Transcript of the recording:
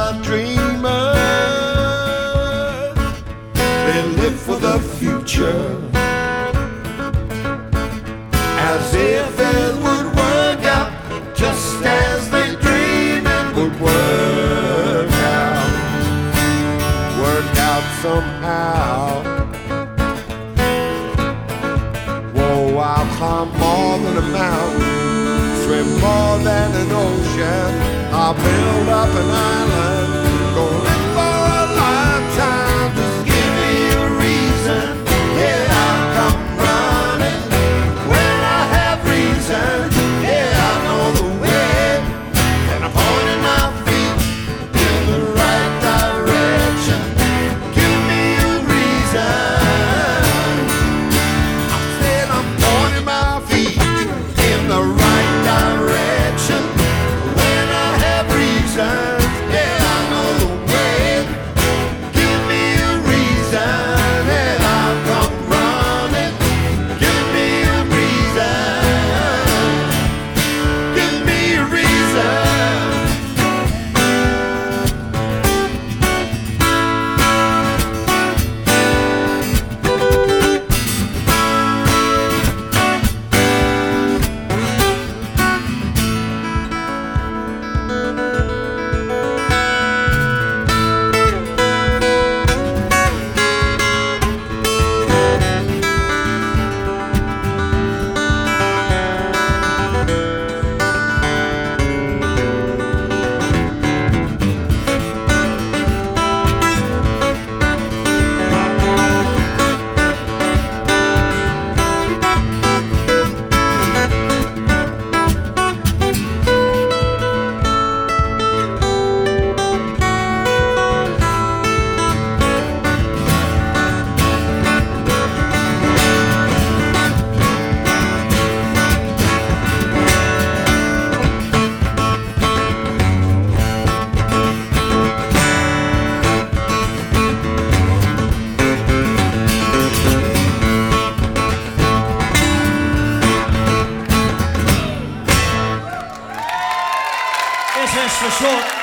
are dreamers. They live for the future, as if it would work out just as they dream it would work out somehow. Whoa, I'll climb more than a mountain, swim more than an ocean. I'll build up an island, go live for a lifetime. Just give me a reason, yeah, I'll come running. When I have reason, yeah, I know the way, and I'm pointing my feet in the right direction. Give me a reason. I said I'm pointing my feet in the right direction. When I have reason, yeah, I know the way. Give me a reason, and I'll come running. Give me a reason. Give me a reason. This is for short.